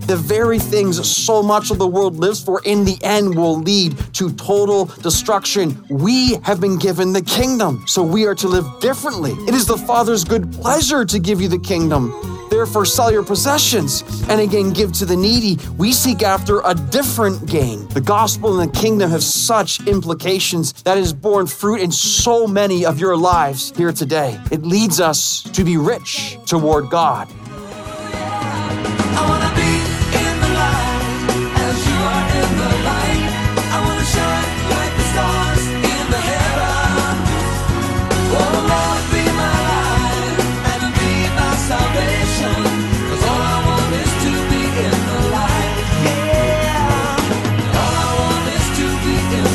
The very things so much of the world lives for in the end will lead to total destruction. We have been given the kingdom, so we are to live differently. It is the Father's good pleasure to give you the kingdom. Therefore, sell your possessions and again give to the needy. We seek after a different gain. The gospel and the kingdom have such implications that has borne fruit in so many of your lives here today. It leads us to be rich toward God. I wanna be in the light as you are in the light. I wanna shine like the stars in the heavens. Oh Lord, be my light and be my salvation. 'Cause all I want is to be in the light. Yeah. All I want is to be in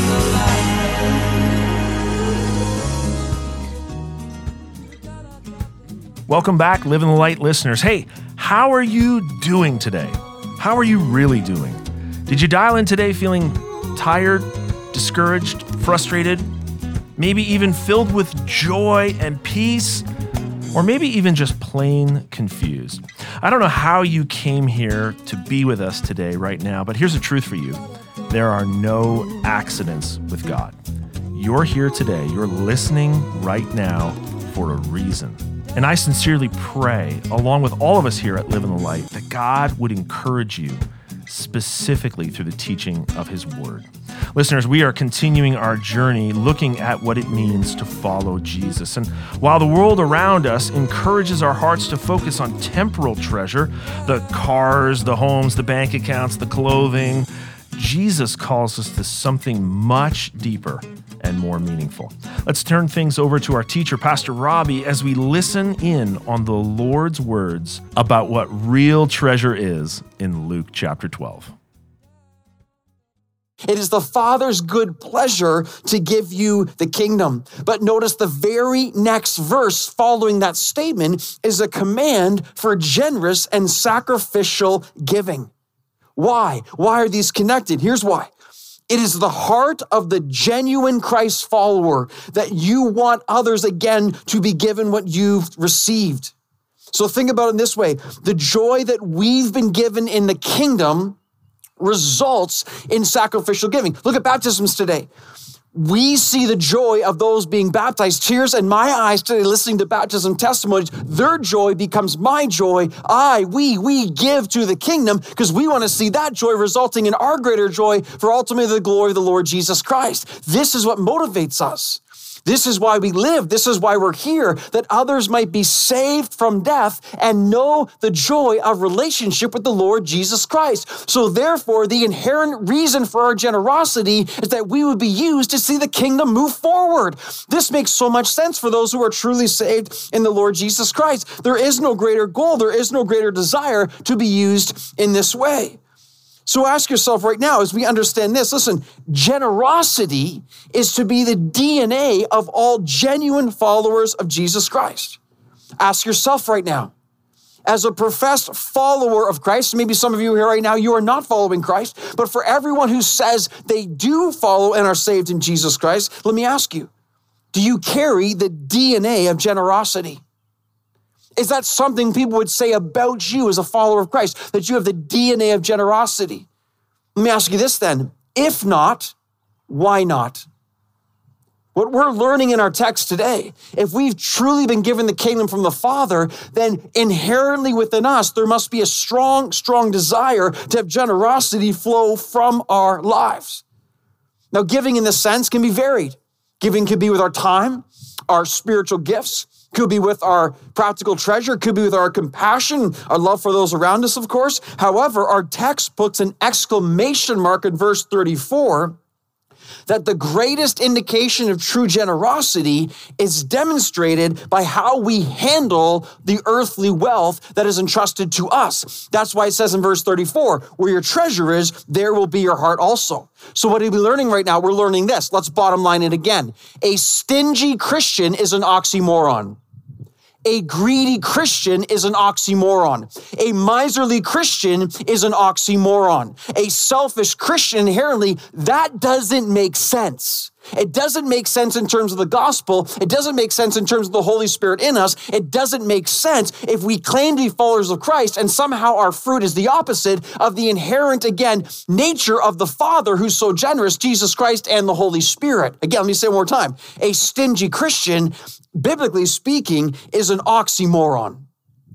the light. Welcome back, Live in the Light listeners. Hey, how are you doing today? How are you really doing? Did you dial in today feeling tired, discouraged, frustrated, maybe even filled with joy and peace, or maybe even just plain confused? I don't know how you came here to be with us today right now, but here's the truth for you. There are no accidents with God. You're here today. You're listening right now for a reason. And I sincerely pray, along with all of us here at Live in the Light, that God would encourage you specifically through the teaching of His Word. Listeners, we are continuing our journey looking at what it means to follow Jesus. And while the world around us encourages our hearts to focus on temporal treasure, the cars, the homes, the bank accounts, the clothing, Jesus calls us to something much deeper and more meaningful. Let's turn things over to our teacher, Pastor Robbie, as we listen in on the Lord's words about what real treasure is in Luke chapter 12. It is the Father's good pleasure to give you the kingdom. But notice the very next verse following that statement is a command for generous and sacrificial giving. Why? Why are these connected? Here's why. It is the heart of the genuine Christ follower that you want others again to be given what you've received. So think about it in this way. The joy that we've been given in the kingdom results in sacrificial giving. Look at baptisms today. We see the joy of those being baptized. Tears in my eyes today, listening to baptism testimonies. Their joy becomes my joy. We give to the kingdom because we want to see that joy resulting in our greater joy for ultimately the glory of the Lord Jesus Christ. This is what motivates us. This is why we live. This is why we're here, that others might be saved from death and know the joy of relationship with the Lord Jesus Christ. So therefore, the inherent reason for our generosity is that we would be used to see the kingdom move forward. This makes so much sense for those who are truly saved in the Lord Jesus Christ. There is no greater goal. There is no greater desire to be used in this way. So ask yourself right now, as we understand this, listen, generosity is to be the DNA of all genuine followers of Jesus Christ. Ask yourself right now, as a professed follower of Christ, maybe some of you here right now, you are not following Christ, but for everyone who says they do follow and are saved in Jesus Christ, let me ask you, do you carry the DNA of generosity? Is that something people would say about you as a follower of Christ, that you have the DNA of generosity? Let me ask you this then. If not, why not? What we're learning in our text today, if we've truly been given the kingdom from the Father, then inherently within us, there must be a strong desire to have generosity flow from our lives. Now, giving in this sense can be varied. Giving could be with our time, our spiritual gifts, could be with our practical treasure, could be with our compassion, our love for those around us, of course. However, our text puts an exclamation mark in verse 34 that the greatest indication of true generosity is demonstrated by how we handle the earthly wealth that is entrusted to us. That's why it says in verse 34, where your treasure is, there will be your heart also. So what are we learning right now? We're learning this. Let's bottom line it again. A stingy Christian is an oxymoron. A greedy Christian is an oxymoron. A miserly Christian is an oxymoron. A selfish Christian, inherently, that doesn't make sense. It doesn't make sense in terms of the gospel. It doesn't make sense in terms of the Holy Spirit in us. It doesn't make sense if we claim to be followers of Christ and somehow our fruit is the opposite of the inherent, again, nature of the Father who's so generous, Jesus Christ and the Holy Spirit. Again, let me say it one more time. A stingy Christian, biblically speaking, is an oxymoron.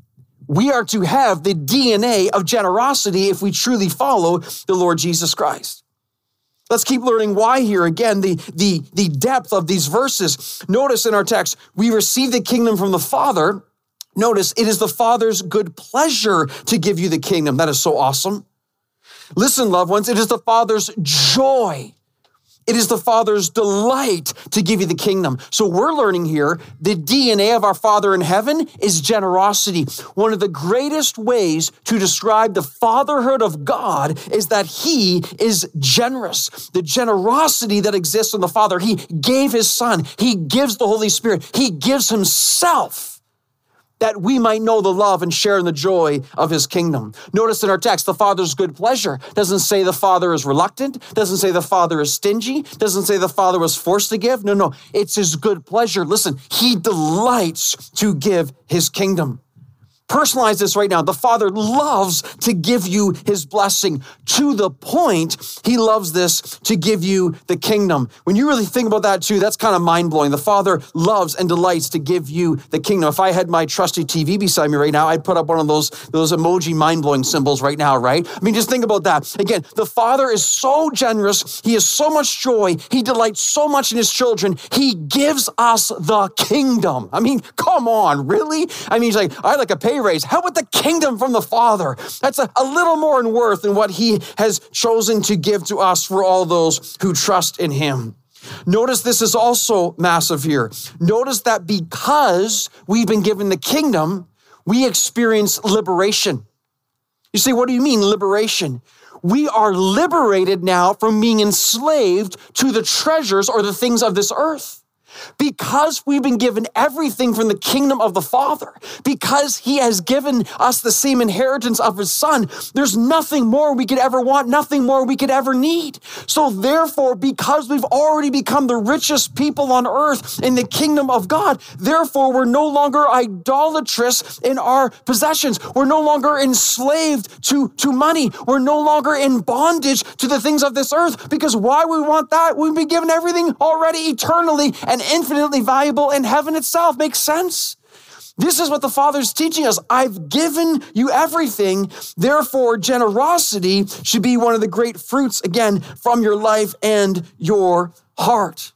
We are to have the DNA of generosity if we truly follow the Lord Jesus Christ. Let's keep learning why here. Again, the depth of these verses. Notice in our text, we receive the kingdom from the Father. Notice, it is the Father's good pleasure to give you the kingdom. That is so awesome. Listen, loved ones, it is the Father's joy. It is the Father's delight to give you the kingdom. So we're learning here, the DNA of our Father in heaven is generosity. One of the greatest ways to describe the fatherhood of God is that he is generous. The generosity that exists in the Father, he gave his Son. He gives the Holy Spirit. He gives himself, that we might know the love and share in the joy of his kingdom. Notice in our text, the Father's good pleasure doesn't say the Father is reluctant, doesn't say the Father is stingy, doesn't say the Father was forced to give. No, it's his good pleasure. Listen, he delights to give his kingdom. Personalize this right now. The Father loves to give you his blessing to the point he loves this to give you the kingdom. When you really think about that too, that's kind of mind-blowing. The Father loves and delights to give you the kingdom. If I had my trusty TV beside me right now, I'd put up one of those emoji mind-blowing symbols right now, right? I mean, just think about that. Again, the Father is so generous. He has so much joy. He delights so much in his children. He gives us the kingdom. I mean, come on, really? I mean, he's like, I'd like a pay raise. How about the kingdom from the Father? That's a little more in worth than what he has chosen to give to us for all those who trust in him. Notice this is also massive here. Notice that because we've been given the kingdom, we experience liberation. You say, what do you mean liberation? We are liberated now from being enslaved to the treasures or the things of this earth. Because we've been given everything from the kingdom of the Father, because he has given us the same inheritance of his Son, there's nothing more we could ever want, nothing more we could ever need. So therefore, because we've already become the richest people on earth in the kingdom of God, therefore we're no longer idolatrous in our possessions. We're no longer enslaved to money. We're no longer in bondage to the things of this earth, because why we want that? We've been given everything already eternally and infinitely valuable in heaven itself. Makes sense? This is what the Father's teaching us. I've given you everything. Therefore, generosity should be one of the great fruits, again, from your life and your heart.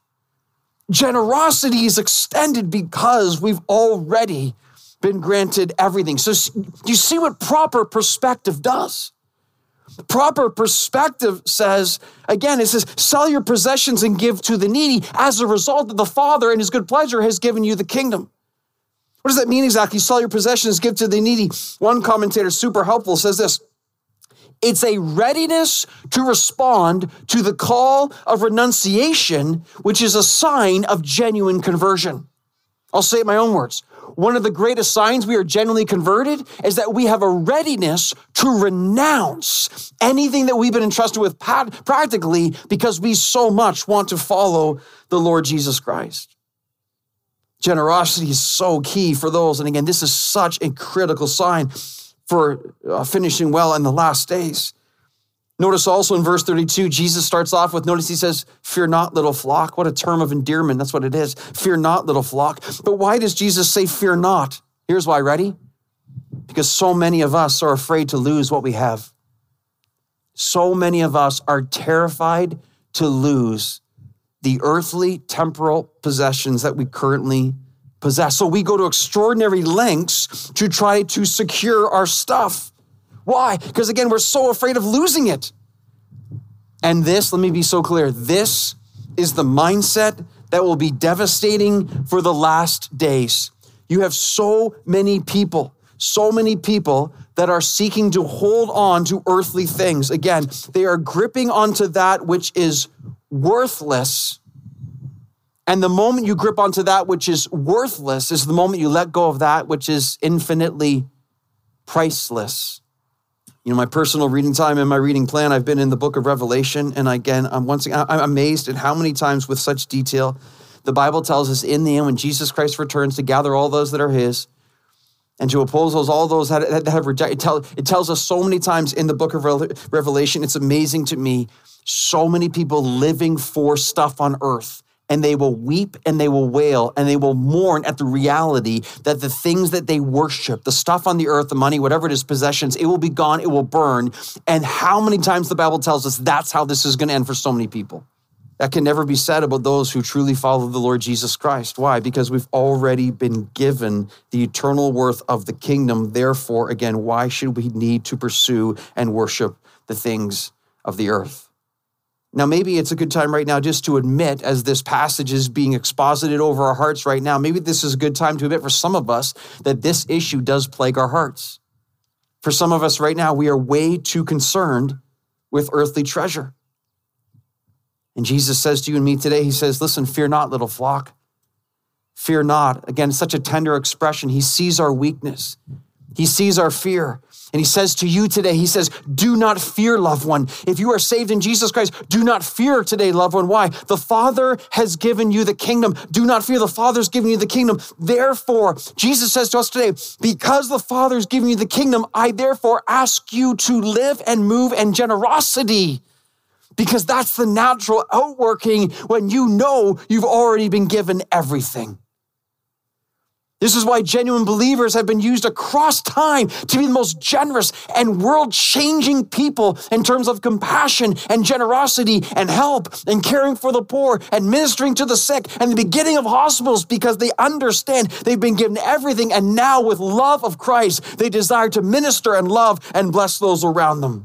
Generosity is extended because we've already been granted everything. So you see what proper perspective does? Proper perspective says, again, it says, sell your possessions and give to the needy. As a result of the Father and his good pleasure has given you the kingdom. What does that mean exactly? Sell your possessions, give to the needy. One commentator, super helpful, says this: it's a readiness to respond to the call of renunciation, which is a sign of genuine conversion. I'll say it in my own words. One of the greatest signs we are genuinely converted is that we have a readiness to renounce anything that we've been entrusted with practically because we so much want to follow the Lord Jesus Christ. Generosity is so key for those. And again, this is such a critical sign for finishing well in the last days. Notice also in verse 32, Jesus starts off with, notice he says, fear not, little flock. What a term of endearment. That's what it is. Fear not, little flock. But why does Jesus say fear not? Here's why, ready? Because so many of us are afraid to lose what we have. So many of us are terrified to lose the earthly, temporal possessions that we currently possess. So we go to extraordinary lengths to try to secure our stuff. Why? Because again, we're so afraid of losing it. And this, let me be so clear, this is the mindset that will be devastating for the last days. You have so many people that are seeking to hold on to earthly things. Again, they are gripping onto that which is worthless And the moment you grip onto that which is worthless is the moment you let go of that which is infinitely priceless. My personal reading time and my reading plan, I've been in the book of Revelation. And again, I'm amazed at how many times with such detail, the Bible tells us in the end, when Jesus Christ returns to gather all those that are his and to oppose all those that have rejected. It tells us so many times in the book of Revelation, it's amazing to me, so many people living for stuff on earth. And they will weep and they will wail and they will mourn at the reality that the things that they worship, the stuff on the earth, the money, whatever it is, possessions, it will be gone, it will burn. And how many times the Bible tells us that's how this is going to end for so many people. That can never be said about those who truly follow the Lord Jesus Christ. Why? Because we've already been given the eternal worth of the kingdom. Therefore, again, why should we need to pursue and worship the things of the earth? Now, maybe it's a good time right now just to admit, as this passage is being exposited over our hearts right now, maybe this is a good time to admit for some of us that this issue does plague our hearts. For some of us right now, we are way too concerned with earthly treasure. And Jesus says to you and me today, he says, listen, fear not, little flock. Fear not. Again, such a tender expression. He sees our weakness. He sees our fear. And he says to you today, he says, do not fear, loved one. If you are saved in Jesus Christ, do not fear today, loved one. Why? The Father has given you the kingdom. Do not fear. The Father's given you the kingdom. Therefore, Jesus says to us today, because the Father's given you the kingdom, I therefore ask you to live and move in generosity. Because that's the natural outworking when you know you've already been given everything. This is why genuine believers have been used across time to be the most generous and world-changing people in terms of compassion and generosity and help and caring for the poor and ministering to the sick and the beginning of hospitals, because they understand they've been given everything, and now with love of Christ, they desire to minister and love and bless those around them.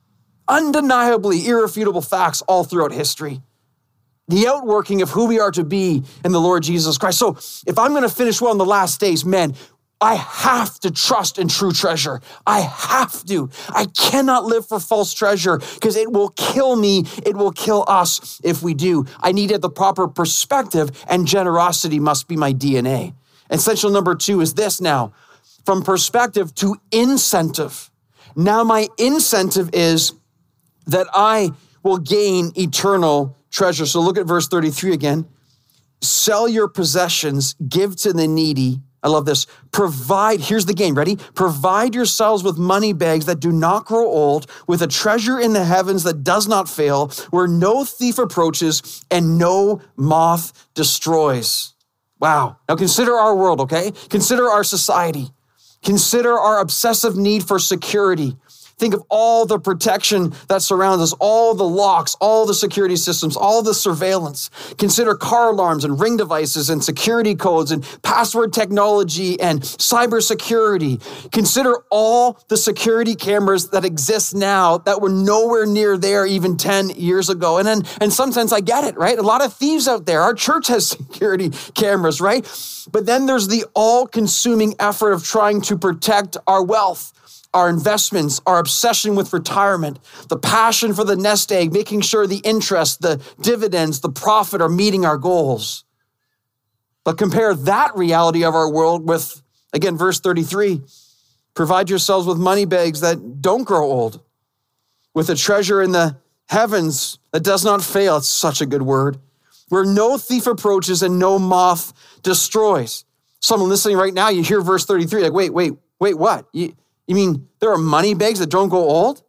Undeniably irrefutable facts all throughout history. The outworking of who we are to be in the Lord Jesus Christ. So if I'm going to finish well in the last days, man, I have to trust in true treasure. I have to. I cannot live for false treasure because it will kill me. It will kill us if we do. I need the proper perspective, and generosity must be my DNA. Essential number 2 is this now. From perspective to incentive. Now my incentive is that I will gain eternal treasure. So look at verse 33 again. Sell your possessions, give to the needy. I love this. Provide, here's the game, ready? Provide yourselves with money bags that do not grow old, with a treasure in the heavens that does not fail, where no thief approaches and no moth destroys. Wow. Now consider our world, okay? Consider our society. Consider our obsessive need for security. Think of all the protection that surrounds us, all the locks, all the security systems, all the surveillance. Consider car alarms and ring devices and security codes and password technology and cybersecurity. Consider all the security cameras that exist now that were nowhere near there even 10 years ago. And sometimes I get it, right? A lot of thieves out there. Our church has security cameras, right? But then there's the all-consuming effort of trying to protect our wealth, our investments, our obsession with retirement, the passion for the nest egg, making sure the interest, the dividends, the profit are meeting our goals. But compare that reality of our world with, again, verse 33, provide yourselves with money bags that don't grow old, with a treasure in the heavens that does not fail. It's such a good word. Where no thief approaches and no moth destroys. Someone listening right now, you hear verse 33, like, wait, what? You mean there are money bags that don't go old?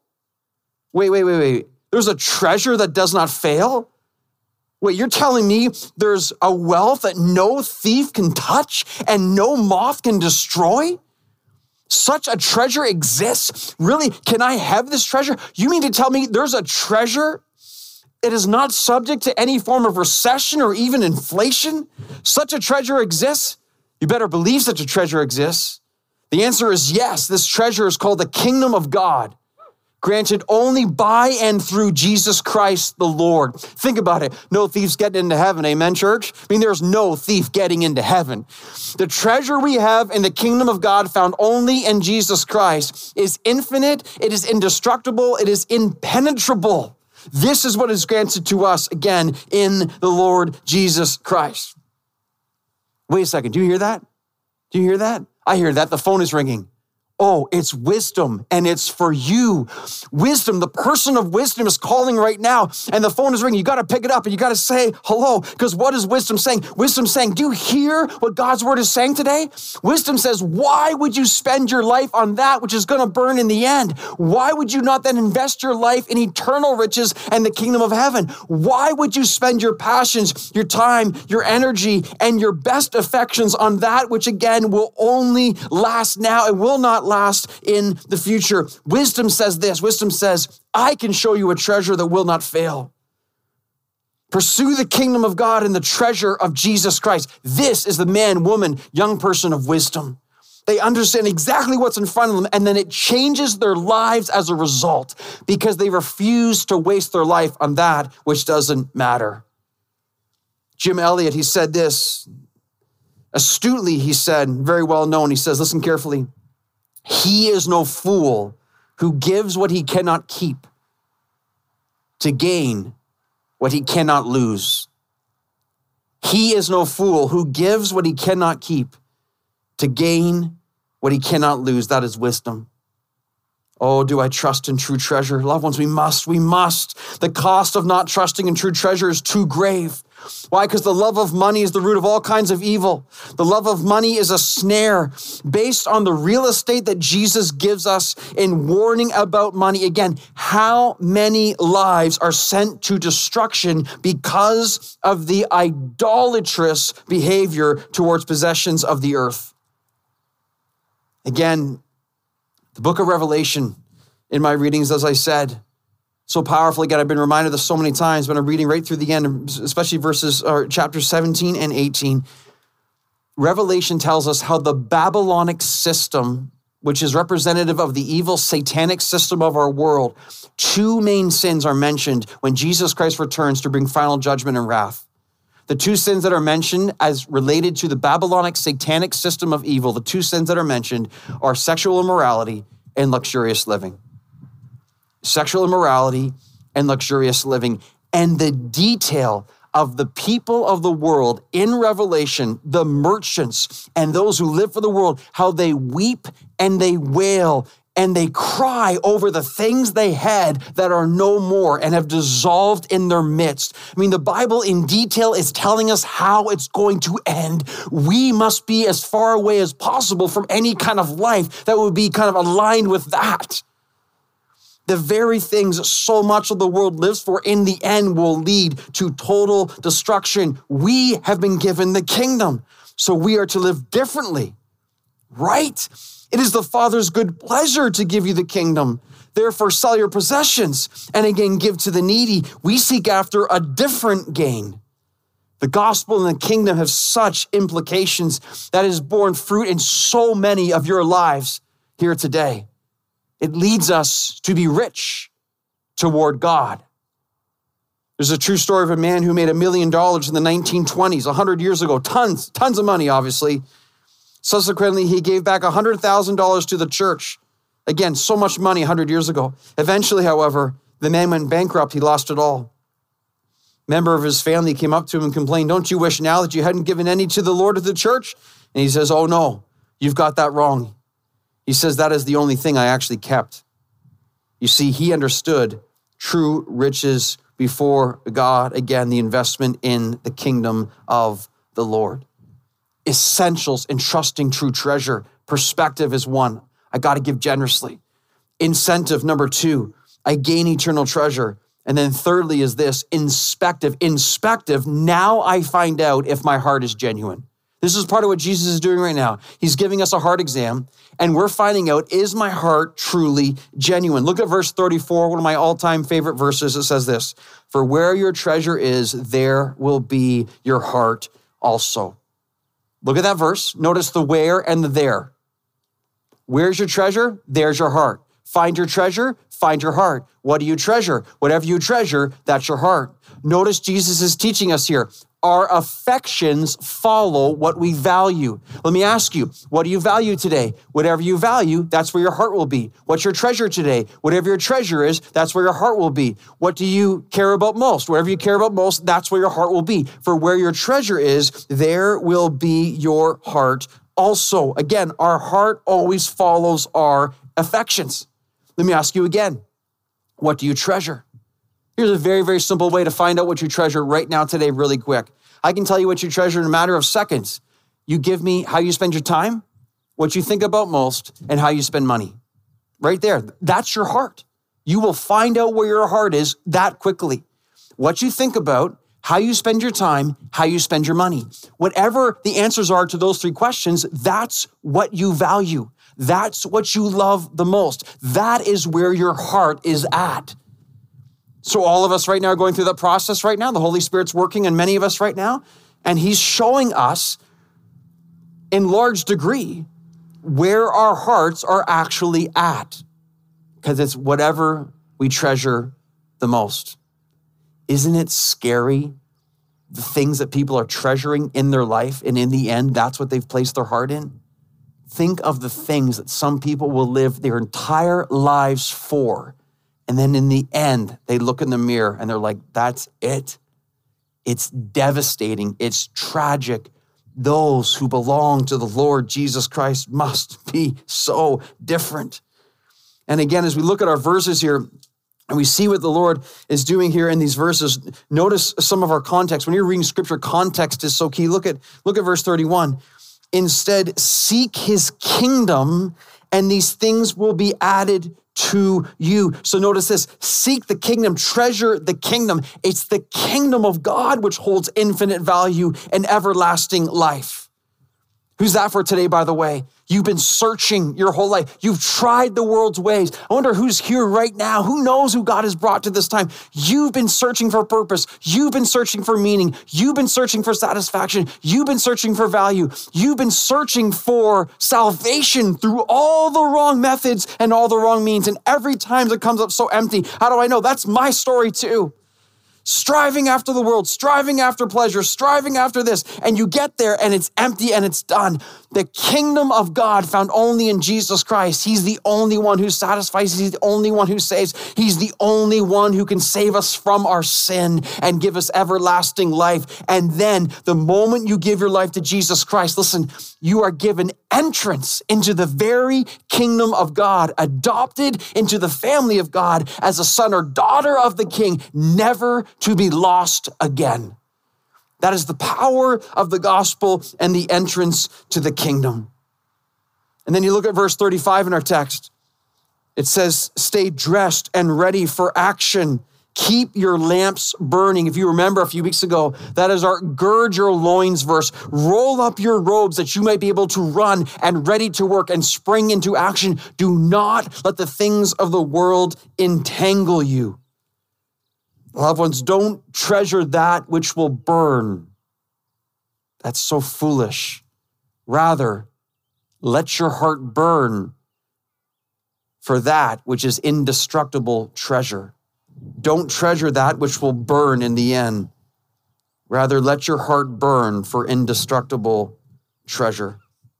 Wait. There's a treasure that does not fail? Wait, you're telling me there's a wealth that no thief can touch and no moth can destroy? Such a treasure exists? Really? Can I have this treasure? You mean to tell me there's a treasure that is not subject to any form of recession or even inflation? Such a treasure exists? You better believe such a treasure exists. The answer is yes. This treasure is called the kingdom of God, granted only by and through Jesus Christ the Lord. Think about it. No thief's getting into heaven. Amen, church? I mean, there's no thief getting into heaven. The treasure we have in the kingdom of God found only in Jesus Christ is infinite. It is indestructible. It is impenetrable. This is what is granted to us, again, in the Lord Jesus Christ. Wait a second, do you hear that? Do you hear that? I hear that. The phone is ringing. Oh, it's wisdom, and it's for you. Wisdom, the person of wisdom is calling right now, and the phone is ringing. You got to pick it up, and you got to say hello, because what is wisdom saying? Wisdom saying, do you hear what God's word is saying today? Wisdom says, why would you spend your life on that which is going to burn in the end? Why would you not then invest your life in eternal riches and the kingdom of heaven? Why would you spend your passions, your time, your energy, and your best affections on that which, again, will only last now and will not last in the future? Wisdom says this. Wisdom says, I can show you a treasure that will not fail. Pursue the kingdom of God and the treasure of Jesus Christ. This is the man, woman, young person of wisdom. They understand exactly what's in front of them, and then it changes their lives as a result because they refuse to waste their life on that which doesn't matter. Jim Elliot, he said this astutely, he said, very well known. He says, listen carefully. He is no fool who gives what he cannot keep to gain what he cannot lose. He is no fool who gives what he cannot keep to gain what he cannot lose. That is wisdom. Oh, do I trust in true treasure? Loved ones, we must. The cost of not trusting in true treasure is too grave. Why? Because the love of money is the root of all kinds of evil. The love of money is a snare based on the real estate that Jesus gives us in warning about money. Again, how many lives are sent to destruction because of the idolatrous behavior towards possessions of the earth? Again, the book of Revelation in my readings, as I said, so powerful. Again, I've been reminded of this so many times, but I'm reading right through the end, especially chapters 17 and 18. Revelation tells us how the Babylonic system, which is representative of the evil satanic system of our world, two main sins are mentioned when Jesus Christ returns to bring final judgment and wrath. The two sins that are mentioned as related to the Babylonic satanic system of evil, the two sins that are mentioned are sexual immorality and luxurious living. Sexual immorality and luxurious living. And the detail of the people of the world in Revelation, the merchants and those who live for the world, how they weep and they wail and they cry over the things they had that are no more and have dissolved in their midst. I mean, the Bible in detail is telling us how it's going to end. We must be as far away as possible from any kind of life that would be kind of aligned with that. The very things so much of the world lives for in the end will lead to total destruction. We have been given the kingdom, so we are to live differently, right? It is the Father's good pleasure to give you the kingdom. Therefore, sell your possessions and again give to the needy. We seek after a different gain. The gospel and the kingdom have such implications that has borne fruit in so many of your lives here today. It leads us to be rich toward God. There's a true story of a man who made $1 million in the 1920s, 100 years ago. Tons of money, obviously. Subsequently, he gave back $100,000 to the church. Again, so much money 100 years ago. Eventually, however, the man went bankrupt. He lost it all. A member of his family came up to him and complained, "Don't you wish now that you hadn't given any to the Lord of the church?" And he says, "Oh no, you've got that wrong." He says, "That is the only thing I actually kept." You see, he understood true riches before God. Again, the investment in the kingdom of the Lord. Essentials in trusting true treasure. Perspective is one. I got to give generously. Incentive, number two, I gain eternal treasure. And then thirdly is this, inspective. Inspective, now I find out if my heart is genuine. This is part of what Jesus is doing right now. He's giving us a heart exam, and we're finding out, is my heart truly genuine? Look at verse 34, one of my all-time favorite verses. It says this, "For where your treasure is, there will be your heart also." Look at that verse. Notice the where and the there. Where's your treasure? There's your heart. Find your treasure, find your heart. What do you treasure? Whatever you treasure, that's your heart. Notice Jesus is teaching us here. our affections follow what we value. Let me ask you, what do you value today? Whatever you value, that's where your heart will be. What's your treasure today? Whatever your treasure is, that's where your heart will be. What do you care about most? Whatever you care about most, that's where your heart will be. For where your treasure is, there will be your heart also. Again, our heart always follows our affections. Let me ask you again, what do you treasure? Here's a very, very simple way to find out what you treasure right now today, really quick. I can tell you what you treasure in a matter of seconds. You give me how you spend your time, what you think about most, and how you spend money. Right there. That's your heart. You will find out where your heart is that quickly. What you think about, how you spend your time, how you spend your money. Whatever the answers are to those three questions, that's what you value. That's what you love the most. That is where your heart is at. So all of us right now are going through that process right now. The Holy Spirit's working in many of us right now, and he's showing us in large degree where our hearts are actually at, because it's whatever we treasure the most. Isn't it scary, the things that people are treasuring in their life, and in the end, that's what they've placed their heart in? Think of the things that some people will live their entire lives for, and then in the end, they look in the mirror and they're like, that's it. It's devastating. It's tragic. Those who belong to the Lord Jesus Christ must be so different. And again, as we look at our verses here, and we see what the Lord is doing here in these verses, notice some of our context. When you're reading scripture, context is so key. Look at verse 31. Instead, seek his kingdom, and these things will be added to you. So notice this, seek the kingdom, treasure the kingdom. It's the kingdom of God which holds infinite value and everlasting life. Who's that for today, by the way? You've been searching your whole life. You've tried the world's ways. I wonder who's here right now. Who knows who God has brought to this time? You've been searching for purpose. You've been searching for meaning. You've been searching for satisfaction. You've been searching for value. You've been searching for salvation through all the wrong methods and all the wrong means. And every time it comes up so empty. How do I know? That's my story too. Striving after the world, striving after pleasure, striving after this, and you get there and it's empty and it's done. The kingdom of God found only in Jesus Christ. He's the only one who satisfies. He's the only one who saves. He's the only one who can save us from our sin and give us everlasting life. And then the moment you give your life to Jesus Christ, listen, you are given entrance into the very kingdom of God, adopted into the family of God as a son or daughter of the King, never to be lost again. That is the power of the gospel and the entrance to the kingdom. And then you look at verse 35 in our text. It says, stay dressed and ready for action. Keep your lamps burning. If you remember a few weeks ago, that is our gird your loins verse. Roll up your robes that you might be able to run and ready to work and spring into action. Do not let the things of the world entangle you. Loved ones, don't treasure that which will burn. That's so foolish. Rather, let your heart burn for that which is indestructible treasure. Don't treasure that which will burn in the end. Rather, let your heart burn for indestructible treasure.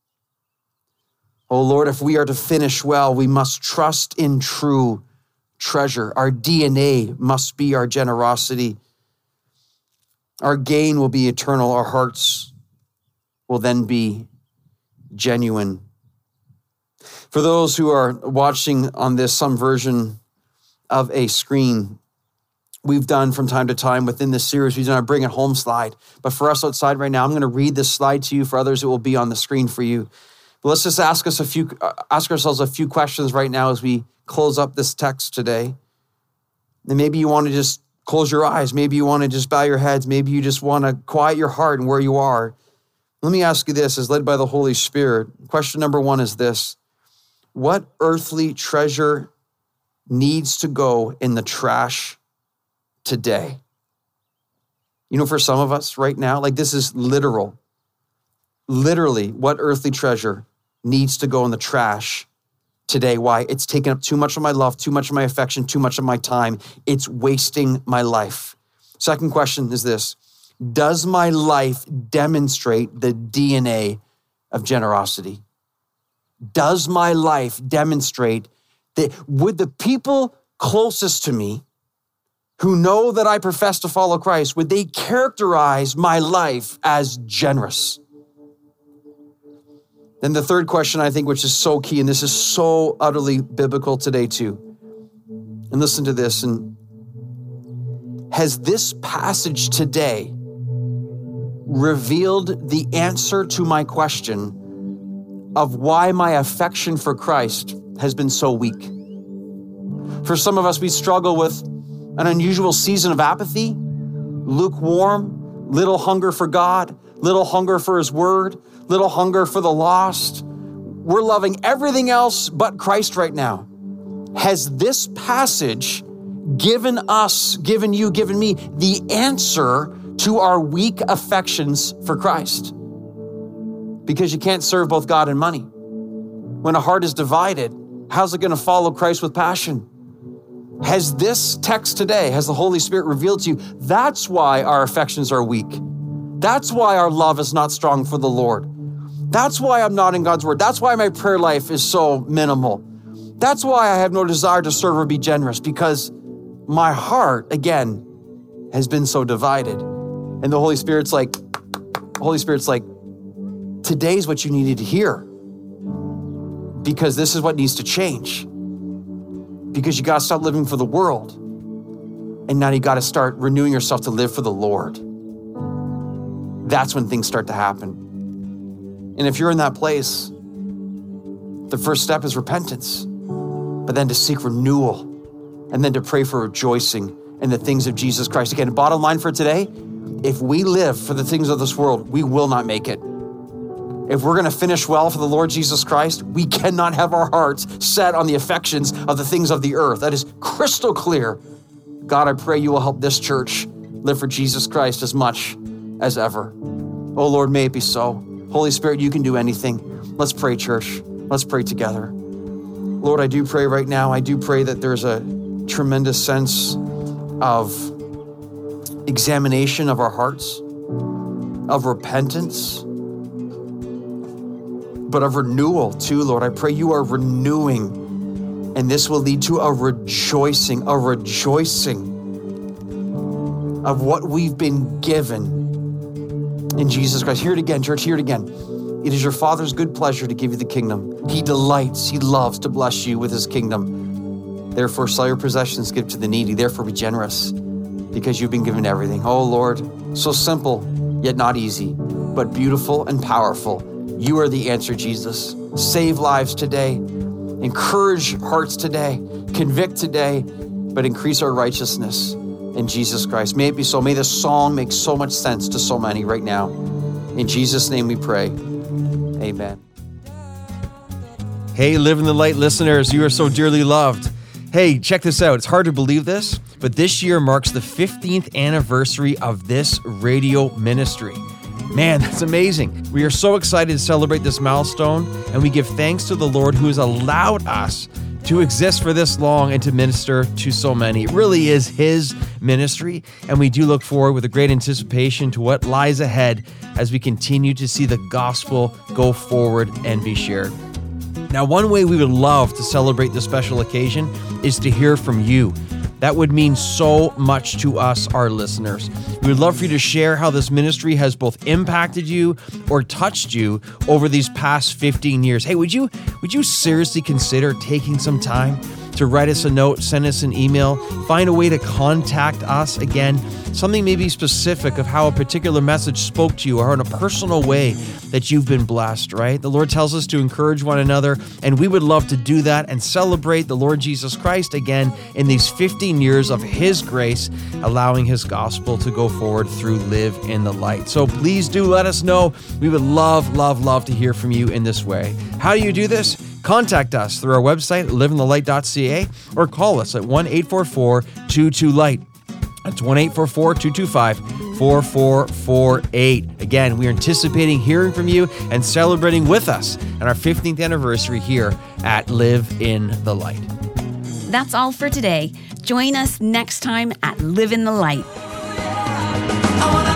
Oh Lord, if we are to finish well, we must trust in true treasure. Our DNA must be our generosity. Our gain will be eternal. Our hearts will then be genuine. For those who are watching on this, some version of a screen, we've done from time to time within this series, we've done a Bring It Home slide. But for us outside right now, I'm going to read this slide to you. For others, it will be on the screen for you. But let's just ask ourselves a few questions right now as we close up this text today. And maybe you want to just close your eyes. Maybe you want to just bow your heads. Maybe you just want to quiet your heart and where you are. Let me ask you this, as led by the Holy Spirit. Question number one is this: what earthly treasure needs to go in the trash today? You know, for some of us right now, like this is literal. Literally, what earthly treasure needs to go in the trash today? Why? It's taken up too much of my love, too much of my affection, too much of my time. It's wasting my life. Second question is this: Does my life demonstrate the DNA of generosity? Does my life demonstrate that? Would the people closest to me who know that I profess to follow Christ, would they characterize my life as generous? Then the third question, I think, which is so key, and this is so utterly biblical today too. And listen to this. And has this passage today revealed the answer to my question of why my affection for Christ has been so weak? For some of us, we struggle with an unusual season of apathy, lukewarm, little hunger for God, little hunger for His word, little hunger for the lost. We're loving everything else but Christ right now. Has this passage given us, given you, given me the answer to our weak affections for Christ? Because you can't serve both God and money. When a heart is divided, how's it going to follow Christ with passion? Has this text today, has the Holy Spirit revealed to you, that's why our affections are weak. That's why our love is not strong for the Lord. That's why I'm not in God's word. That's why my prayer life is so minimal. That's why I have no desire to serve or be generous, because my heart, again, has been so divided. And the Holy Spirit's like, today's what you needed to hear, because this is what needs to change. Because you got to stop living for the world. And now you got to start renewing yourself to live for the Lord. That's when things start to happen. And if you're in that place, the first step is repentance, but then to seek renewal, and then to pray for rejoicing in the things of Jesus Christ. Again, bottom line for today, if we live for the things of this world, we will not make it. If we're going to finish well for the Lord Jesus Christ, we cannot have our hearts set on the affections of the things of the earth. That is crystal clear. God, I pray you will help this church live for Jesus Christ as much as ever. Oh Lord, may it be so. Holy Spirit, you can do anything. Let's pray, church. Let's pray together. Lord, I do pray right now, I do pray that there's a tremendous sense of examination of our hearts, of repentance, but of renewal too, Lord. I pray you are renewing, and this will lead to a rejoicing of what we've been given in Jesus Christ. Hear it again, church, hear it again. It is your Father's good pleasure to give you the kingdom. He delights, He loves to bless you with His kingdom. Therefore, sell your possessions, give to the needy. Therefore, be generous, because you've been given everything. Oh Lord, so simple, yet not easy, but beautiful and powerful. You are the answer, Jesus. Save lives today. Encourage hearts today. Convict today, but increase our righteousness in Jesus Christ. May it be so. May this song make so much sense to so many right now. In Jesus' name we pray. Amen. Hey, Live in the Light listeners, you are so dearly loved. Hey, check this out. It's hard to believe this, but this year marks the 15th anniversary of this radio ministry. Man, that's amazing. We are so excited to celebrate this milestone, and we give thanks to the Lord who has allowed us to exist for this long and to minister to so many. It really is His ministry, and we do look forward with a great anticipation to what lies ahead as we continue to see the gospel go forward and be shared. Now, one way we would love to celebrate this special occasion is to hear from you. That would mean so much to us, our listeners. We would love for you to share how this ministry has both impacted you or touched you over these past 15 years. Hey, would you seriously consider taking some time to write us a note, send us an email, find a way to contact us again, something maybe specific of how a particular message spoke to you or in a personal way that you've been blessed, right? The Lord tells us to encourage one another, and we would love to do that and celebrate the Lord Jesus Christ again in these 15 years of His grace, allowing His gospel to go forward through Live in the Light. So please do let us know. We would love, love, love to hear from you in this way. How do you do this? Contact us through our website, liveinthelight.ca, or call us at 1-844-22-LIGHT. That's 1-844-225-4448. Again, we are anticipating hearing from you and celebrating with us on our 15th anniversary here at Live in the Light. That's all for today. Join us next time at Live in the Light. I wanna